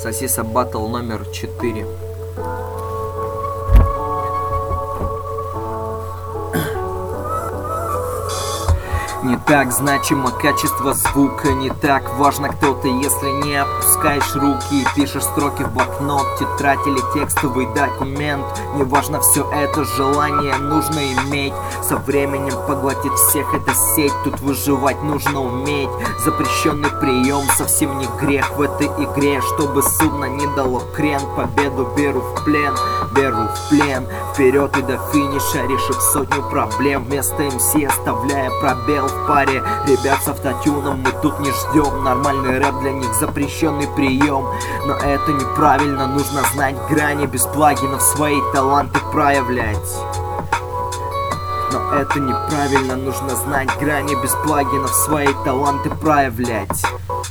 Сосиса Батл номер 4. Не так значимо качество звука, не так важно кто ты, если не опускаешь руки и пишешь строки в блокнот, тетрадь или текстовый документ. Неважно, все это желание нужно иметь. Со временем поглотит всех эта сеть, тут выживать нужно уметь. Запрещенный прием, совсем не грех в этой игре, чтобы судно не дало крен. Победу беру в плен, вперед и до финиша, решив сотню проблем. Вместо МС оставляя пробел в паре ребят с автотюном. Мы тут не ждем, нормальный рэп для них запрещенный прием. Но это неправильно, нужно знать грани, без плагинов свои таланты проявлять. Но это неправильно, нужно знать грани, без плагинов свои таланты проявлять.